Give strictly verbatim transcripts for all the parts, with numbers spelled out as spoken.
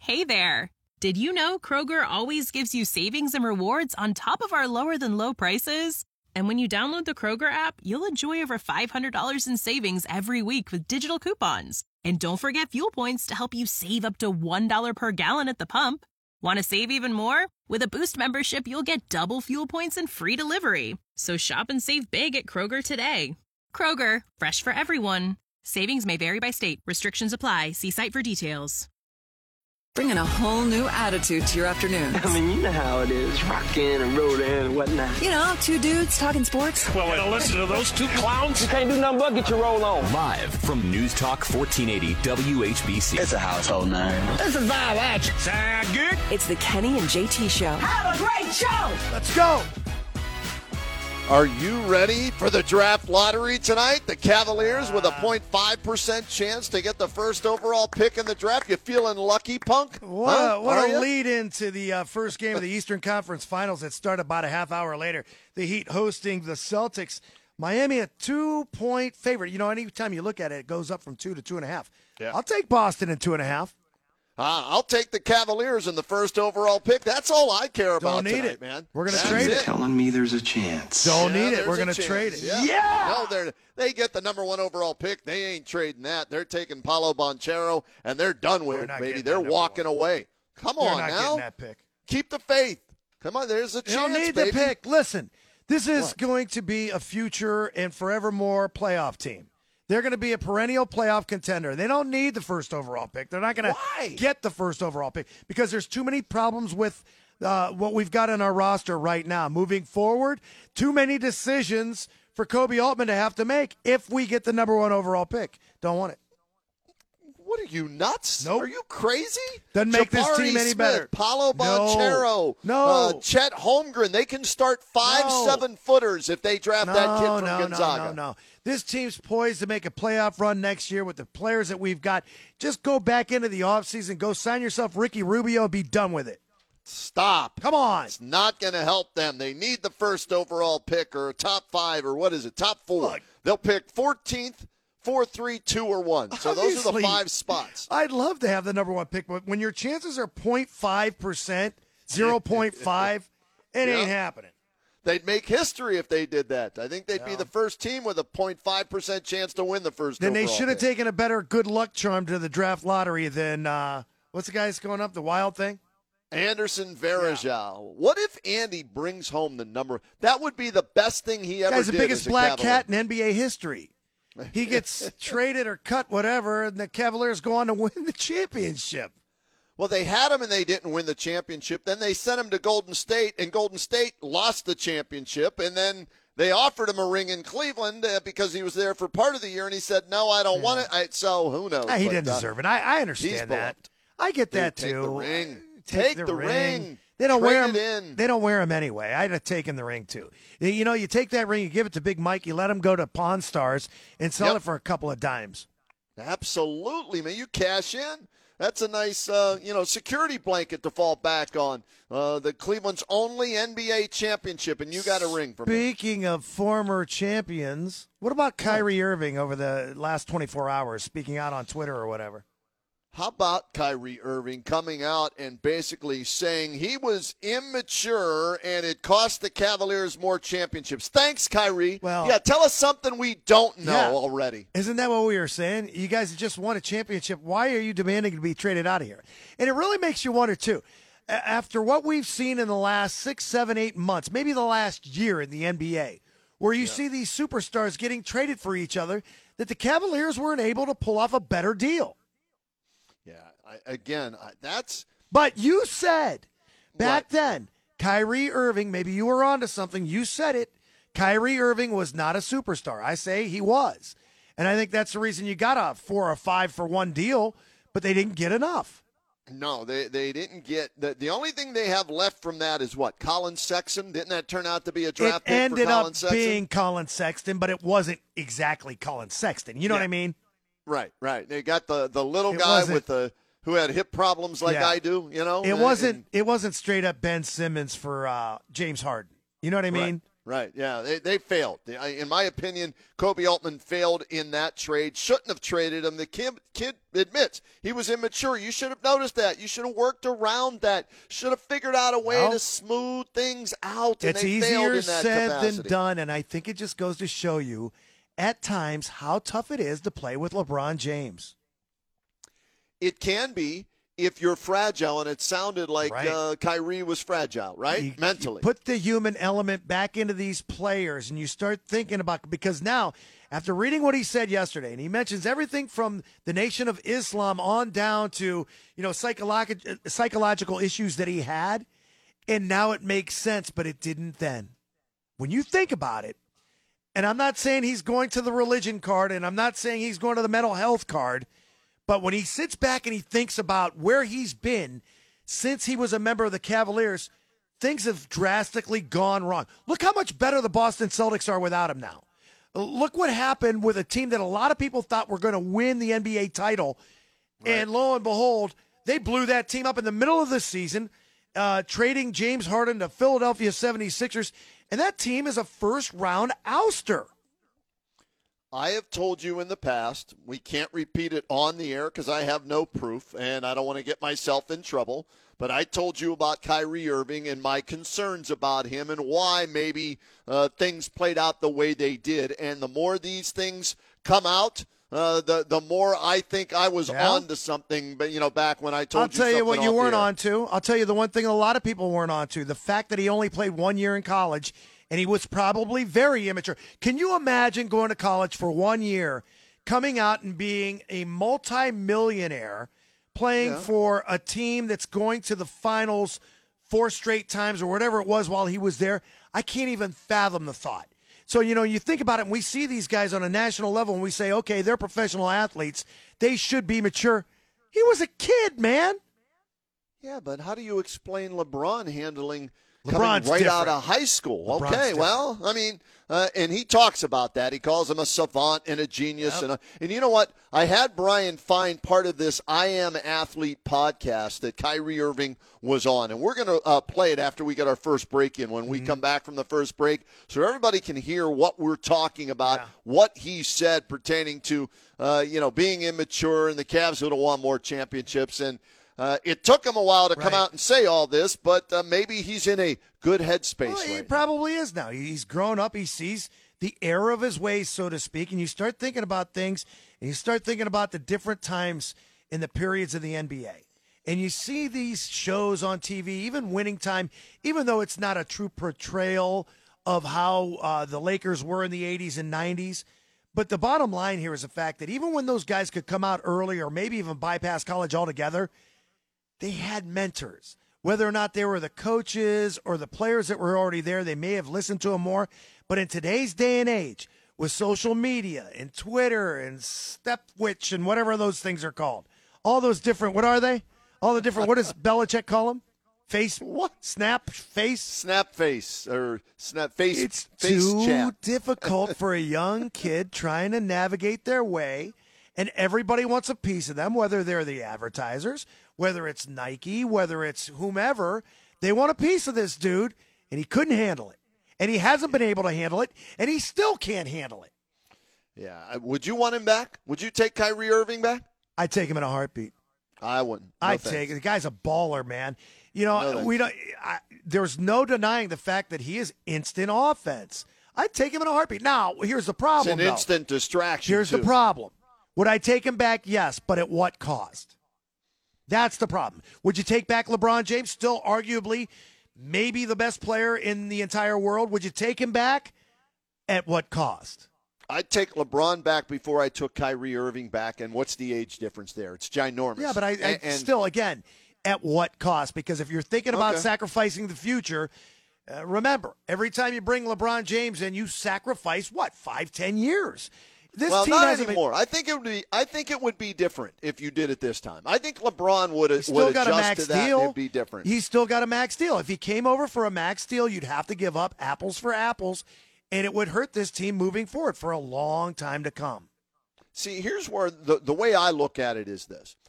Hey there! Did you know Kroger always gives you savings and rewards on top of our lower-than-low prices? And when you download the Kroger app, you'll enjoy over five hundred dollars in savings every week with digital coupons. And don't forget fuel points to help you save up to one dollar per gallon at the pump. Want to save even more? With a Boost membership, you'll get double fuel points and free delivery. So shop and save big at Kroger today. Kroger, fresh for everyone. Savings may vary by state. Restrictions apply. See site for details. Bringing a whole new attitude to your afternoon. I mean, you know how it is, rocking and rolling and whatnot. You know, two dudes talking sports. Well, wait, listen to those two clowns. You can't do nothing but get your roll on. Live from News Talk fourteen eighty W H B C. It's a household name. This is Bob Action. Sound good? It's the Kenny and J T Show. Have a great show. Let's go. Are you ready for the draft lottery tonight? The Cavaliers with a zero point five percent chance to get the first overall pick in the draft. You feeling lucky, Punk? What, huh? a, what Are a you? lead into the uh, first game of the Eastern Conference Finals that start about a half hour later. The Heat hosting the Celtics. Miami a two-point favorite. You know, anytime you look at it, it goes up from two to two and a half. Yeah. I'll take Boston in two and a half. Uh, I'll take the Cavaliers in the first overall pick. That's all I care about Don't need tonight, it, man. We're going to That's trade it. it. Telling me there's a chance. Don't Yeah, need it. there's We're a going to chance. trade it. Yeah. yeah. No, they're they get the number one overall pick. They ain't trading that. They're taking Paolo Banchero, and they're done with They're it, not baby. getting They're that number walking one. away. Come They're on not now. getting that pick. Keep the faith. Come on, there's a You chance, don't need baby. the pick. Listen, this is What? going to be a future and forevermore playoff team. They're going to be a perennial playoff contender. They don't need the first overall pick. They're not going Why? to get the first overall pick because there's too many problems with uh, what we've got in our roster right now. Moving forward, too many decisions for Kobe Altman to have to make if we get the number one overall pick. Don't want it. What are you, nuts? Nope. Are you crazy? Doesn't make this Jabari team any Smith, better. Paulo No. Banchero, No. Uh, Chet Holmgren. They can start five No. seven-footers if they draft No, that kid from no, Gonzaga. no, no, no. This team's poised to make a playoff run next year with the players that we've got. Just go back into the offseason, go sign yourself Ricky Rubio, and be done with it. Stop. Come on. It's not going to help them. They need the first overall pick or a top five or what is it, top four. Look. They'll pick fourteenth, four, three, two, or one. So those are the Obviously, five spots. I'd love to have the number one pick, but when your chances are zero point five percent, zero point five, it Yeah. ain't happening. They'd make history if they did that. I think they'd be the first team with a zero point five percent chance to win the first Then they overall should have pick. taken a better good luck charm to the draft lottery than, uh, what's the guy that's going up, the Wild thing? Anderson Varejao. What if Andy brings home the number? That would be the best thing he ever Guy's the did. biggest as a black Cavalier. cat in N B A history. He gets traded or cut, whatever, and the Cavaliers go on to win the championship. Well, they had him and they didn't win the championship. Then they sent him to Golden State, and Golden State lost the championship. And then they offered him a ring in Cleveland uh, because he was there for part of the year, and he said, "No, I don't want it." I, so who knows? Ah, he But, didn't uh, deserve it. I, I he's understand that. beloved. I get Dude, that take too. the ring. Take, Take the, the ring. ring. They don't Trade wear it them. in. They don't wear them anyway. I'd have taken the ring too. You know, you take that ring, you give it to Big Mike, you let him go to Pawn Stars and sell Yep. it for a couple of dimes. Absolutely, man. You cash in. That's a nice, uh, you know, security blanket to fall back on. Uh, the Cleveland's only N B A championship, and you got a ring from him. Speaking of former champions, what about Kyrie Irving over the last twenty-four hours, speaking out on Twitter or whatever? How about Kyrie Irving coming out and basically saying he was immature and it cost the Cavaliers more championships? Thanks, Kyrie. Well- yeah, tell us something we don't know Yeah. already. Isn't that what we were saying? You guys just won a championship. Why are you demanding to be traded out of here? And it really makes you wonder, too. A- After what we've seen in the last six, seven, eight months, maybe the last year in the N B A, where you see these superstars getting traded for each other, that the Cavaliers weren't able to pull off a better deal. Yeah, I, again, I, that's But you said back What? then, Kyrie Irving, maybe you were onto something. You said it. Kyrie Irving was not a superstar. I say he was. And I think that's the reason you got a four or five for one deal, but they didn't get enough. no, they they didn't get the the only thing they have left from that is what? Colin Sexton? Didn't that turn out to be a It draft pick ended for Colin up Sexton? being Colin Sexton, but it wasn't exactly Colin Sexton. You know what Yeah. I mean? Right, right. They got the the little It guy wasn't- with the who had hip problems like Yeah. I do, you know? It and- wasn't and- it wasn't straight up Ben Simmons for uh, James Harden. You know what I mean? Right, yeah, they, they failed. In my opinion, Kobe Altman failed in that trade. Shouldn't have traded him. The kid, kid admits he was immature. You should have noticed that. You should have worked around that. Should have figured out a way well, to smooth things out. And it's they easier failed in that said capacity. than done, and I think it just goes to show you at times how tough it is to play with LeBron James. It can be. If you're fragile, and it sounded like right. uh, Kyrie was fragile, right? You, Mentally. You put the human element back into these players, and you start thinking about, because now, after reading what he said yesterday, and he mentions everything from the Nation of Islam on down to, you know, psychological psychological issues that he had, and now it makes sense, but it didn't then. When you think about it, and I'm not saying he's going to the religion card, and I'm not saying he's going to the mental health card, but when he sits back and he thinks about where he's been since he was a member of the Cavaliers, things have drastically gone wrong. Look how much better the Boston Celtics are without him now. Look what happened with a team that a lot of people thought were going to win the N B A title. Right. And lo and behold, they blew that team up in the middle of the season, uh, trading James Harden to Philadelphia seventy-sixers. And that team is a first-round ouster. I have told you in the past, we can't repeat it on the air because I have no proof and I don't want to get myself in trouble, but I told you about Kyrie Irving and my concerns about him and why maybe uh, things played out the way they did. And the more these things come out, uh, the the more I think I was yeah. on to something, but you know, back when I told I'll you tell you what you weren't on on to. I'll tell you the one thing a lot of people weren't on to, the fact that he only played one year in college. And he was probably very immature. Can you imagine going to college for one year, coming out and being a multi-millionaire, playing yeah. for a team that's going to the finals four straight times or whatever it was while he was there? I can't even fathom the thought. So, you know, you think about it, and we see these guys on a national level, and we say, okay, they're professional athletes. They should be mature. He was a kid, man. Yeah, but how do you explain LeBron handling – LeBron's coming right different. out of high school? LeBron's okay, different. well, I mean, uh, and he talks about that. He calls him a savant and a genius. Yep. And, a, and you know what? I had Brian find part of this I Am Athlete podcast that Kyrie Irving was on. And we're going to uh, play it after we get our first break in when we mm-hmm. come back from the first break so everybody can hear what we're talking about, yeah. what he said pertaining to, uh, you know, being immature and the Cavs would have won more championships. And Uh, it took him a while to right. come out and say all this, but uh, maybe he's in a good headspace. Well, he right probably now. is now. He's grown up. He sees the error of his ways, so to speak, and you start thinking about things, and you start thinking about the different times in the periods of the N B A. And you see these shows on T V, even Winning Time, even though it's not a true portrayal of how uh, the Lakers were in the eighties and nineties. But the bottom line here is the fact that even when those guys could come out early or maybe even bypass college altogether, they had mentors. Whether or not they were the coaches or the players that were already there, they may have listened to them more. But in today's day and age, with social media and Twitter and Stepwitch and whatever those things are called, all those different, what are they? All the different, what does Belichick call them? Face, what? Snap, face? Snap face, or snap face. It's face too chat. difficult for a young kid trying to navigate their way, and everybody wants a piece of them, whether they're the advertisers, whether it's Nike, whether it's whomever. They want a piece of this dude, and he couldn't handle it. And he hasn't been able to handle it, and he still can't handle it. Yeah. Would you want him back? Would you take Kyrie Irving back? I'd take him in a heartbeat. I wouldn't. No I'd thanks. take it. The guy's a baller, man. You know, no we don't. I, there's no denying the fact that he is instant offense. I'd take him in a heartbeat. Now, here's the problem. It's an though. instant distraction. Here's too. the problem. Would I take him back? Yes, but at what cost? That's the problem. Would you take back LeBron James? Still arguably maybe the best player in the entire world. Would you take him back? At what cost? I'd take LeBron back before I took Kyrie Irving back. And what's the age difference there? It's ginormous. Yeah, but I, I and, and, still, again, at what cost? Because if you're thinking about okay. sacrificing the future, uh, remember, every time you bring LeBron James in, you sacrifice, what, five, ten years? This well, team not hasn't anymore. Been, I think it would be. I think it would be different if you did it this time. I think LeBron would have still got a adjust max to that. deal. And it'd be different. He's still got a max deal. If he came over for a max deal, you'd have to give up apples for apples, and it would hurt this team moving forward for a long time to come. See, here's where the the way I look at it is this: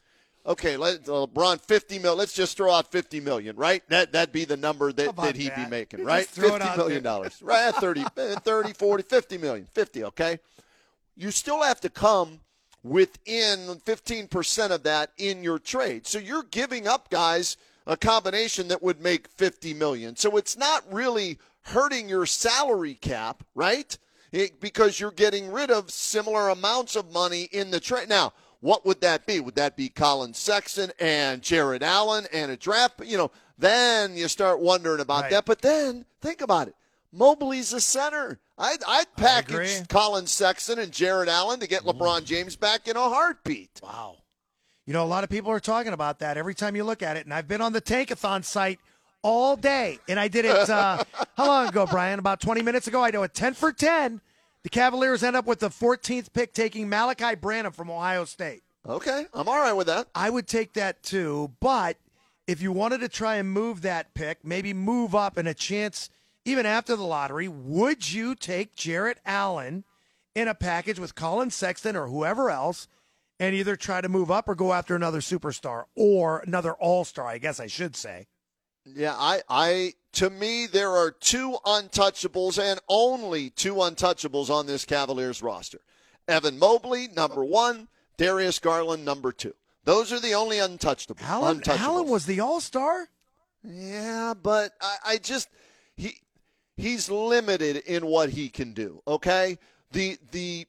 okay, let uh, LeBron fifty mil. Let's just throw out fifty million, right? That that'd be the number that, that he'd that? be making, You right? just throw it fifty out million there. dollars, right? thirty, thirty, forty, fifty million, fifty. Okay, you still have to come within fifteen percent of that in your trade. So you're giving up guys a combination that would make fifty million. So it's not really hurting your salary cap, right? It, because you're getting rid of similar amounts of money in the trade. Now, what would that be? Would that be Colin Sexton and Jared Allen and a draft? You know, then you start wondering about Right. that. But then think about it. Mobley's a center. I'd, I'd I package agree. Colin Sexton and Jared Allen to get LeBron James back in a heartbeat. Wow. You know, a lot of people are talking about that every time you look at it, and I've been on the Tankathon site all day, and I did it, uh, how long ago, Brian? About twenty minutes ago. I know at ten for ten, the Cavaliers end up with the fourteenth pick taking Malachi Branham from Ohio State. Okay, I'm all right with that. I would take that too, but if you wanted to try and move that pick, maybe move up and a chance even after the lottery, would you take Jarrett Allen in a package with Colin Sexton or whoever else and either try to move up or go after another superstar or another all-star, I guess I should say? Yeah, I, I, to me, there are two untouchables and only two untouchables on this Cavaliers roster. Evan Mobley, number one. Darius Garland, number two. Those are the only untouchables. Allen, untouchables. Allen was the all-star? Yeah, but I, I just he he's limited in what he can do. Okay, the the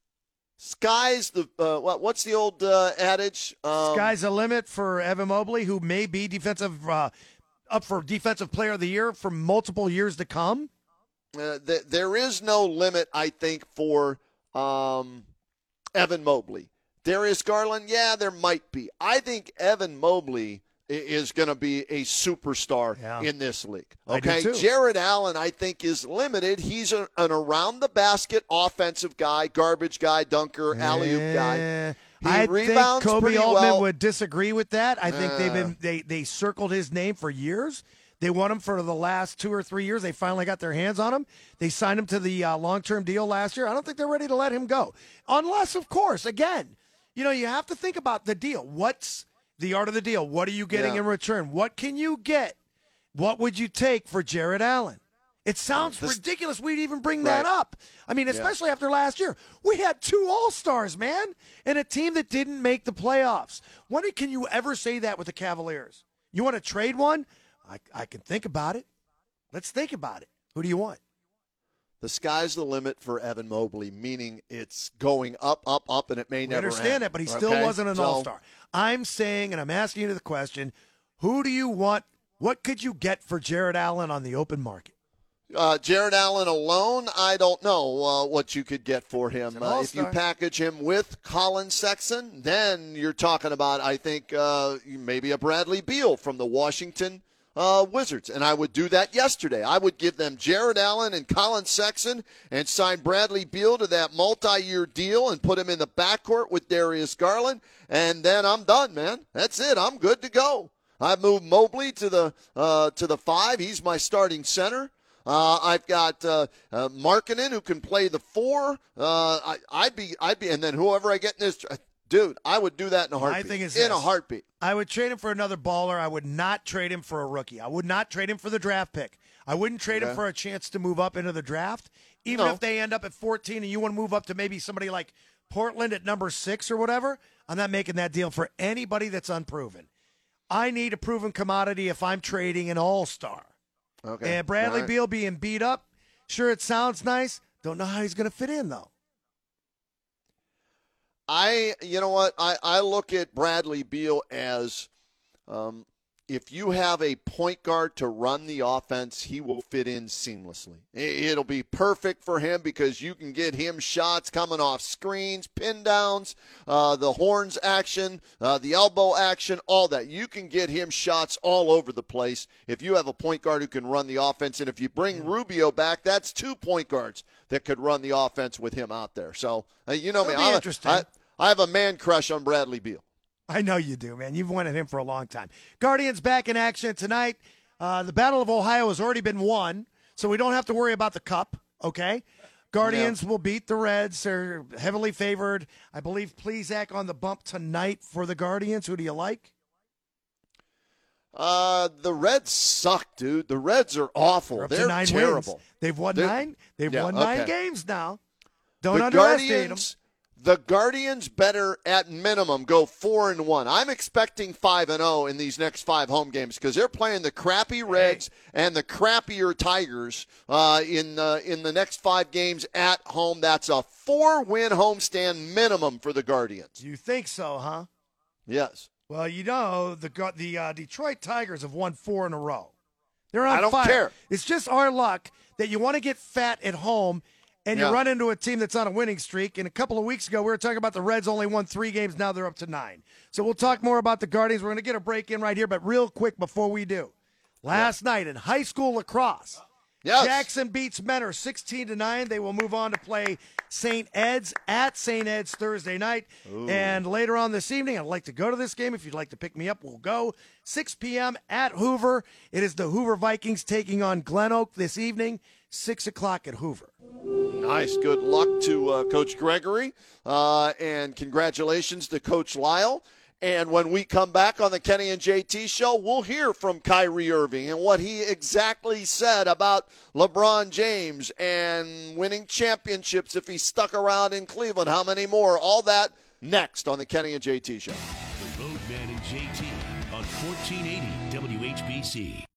sky's the uh, what what's the old uh, adage? Um, Sky's the limit for Evan Mobley, who may be defensive uh, up for Defensive Player of the Year for multiple years to come. Uh, th- there is no limit, I think, for um, Evan Mobley. Darius Garland, yeah, there might be. I think Evan Mobley i- is going to be a superstar Yeah. in this league. I do Okay, too. Jared Allen, I think, is limited. He's a, an around-the-basket offensive guy, garbage guy, dunker, alley-oop guy. Eh, He I rebounds think Kobe pretty Altman well. would disagree with that. I think they've Uh. been they they circled his name for years. They want him for the last two or three years. They finally got their hands on him. They signed him to the uh, long-term deal last year. I don't think they're ready to let him go, unless, of course, again, you know, you have to think about the deal. What's the art of the deal? What are you getting Yeah. in return? What can you get? What would you take for Jared Allen? It sounds This- ridiculous we'd even bring that Right. up. I mean, especially after last year. We had two All-Stars, man, and a team that didn't make the playoffs. When can you ever say that with the Cavaliers? You want to trade one? I, I can think about it. Let's think about it. Who do you want? The sky's the limit for Evan Mobley, meaning it's going up, up, up, and it may I never understand end. that, but he still Okay? wasn't an So- All-Star. I'm saying, and I'm asking you the question, who do you want? What could you get for Jared Allen on the open market? Uh, Jared Allen alone, I don't know uh, what you could get for him. an Uh, if you all-star. package him with Colin Sexton, then you're talking about, I think, uh, maybe a Bradley Beal from the Washington uh, Wizards. And I would do that yesterday. I would give them Jared Allen and Colin Sexton and sign Bradley Beal to that multi-year deal and put him in the backcourt with Darius Garland. And then I'm done, man. That's it. I'm good to go. I moved Mobley to the uh, to the five. He's my starting center. Uh, I've got uh, uh, Markkanen who can play the four. Uh, I, I'd be, I'd be, and then whoever I get in this, dude, I would do that in a heartbeat. think it's in a this. heartbeat. I would trade him for another baller. I would not trade him for a rookie. I would not trade him for the draft pick. I wouldn't trade him Okay. for a chance to move up into the draft. Even No. if they end up at fourteen and you want to move up to maybe somebody like Portland at number six or whatever, I'm not making that deal for anybody that's unproven. I need a proven commodity if I'm trading an all-star. Okay. And Bradley All right. Beal being beat up, sure, it sounds nice. Don't know how he's going to fit in, though. I, you know what? I, I look at Bradley Beal as um, if you have a point guard to run the offense, he will fit in seamlessly. It- It'll be perfect for him because you can get him shots coming off screens, pin downs, uh, the horns action, uh, the elbow action, all that. You can get him shots all over the place if you have a point guard who can run the offense. And if you bring Rubio back, that's two point guards that could run the offense with him out there. So, uh, you know me. It'll be I'm a- interesting. I, I have a man crush on Bradley Beal. I know you do, man. You've wanted him for a long time. Guardians back in action tonight. Uh, the Battle of Ohio has already been won, so we don't have to worry about the cup, okay? Guardians yeah. will beat the Reds. They're heavily favored. I believe Plesac on the bump tonight for the Guardians. Who do you like? Uh, the Reds suck, dude. The Reds are awful. They're, They're nine terrible. Wins. They've won They're, nine. They've yeah, won okay. nine games now. Don't the underestimate Guardians, them. The Guardians better at minimum go four and one. I'm expecting five and zero in these next five home games because they're playing the crappy Reds hey. and the crappier Tigers uh, in uh, in the next five games at home. That's a four win homestand minimum for the Guardians. You think so, huh? Yes. Well, you know the the uh, Detroit Tigers have won four in a row. They're on I don't fire. care. It's just our luck that you want to get fat at home. And you yeah. run into a team that's on a winning streak. And a couple of weeks ago, we were talking about the Reds only won three games. Now they're up to nine. So we'll talk more about the Guardians. We're going to get a break in right here. But real quick before we do, last yeah. night in high school lacrosse, yes. Jackson beats Mentor sixteen to nine. They will move on to play Saint Ed's at Saint Ed's Thursday night. Ooh. And later on this evening, I'd like to go to this game. If you'd like to pick me up, we'll go. six p.m. at Hoover. It is the Hoover Vikings taking on Glen Oak this evening, six o'clock at Hoover. Nice. Good luck to uh, Coach Gregory, uh, and congratulations to Coach Lyle. And when we come back on the Kenny and J T show, we'll hear from Kyrie Irving and what he exactly said about LeBron James and winning championships if he stuck around in Cleveland. How many more? All that next on the Kenny and J T show. The Roadman and J T on fourteen eighty W H B C.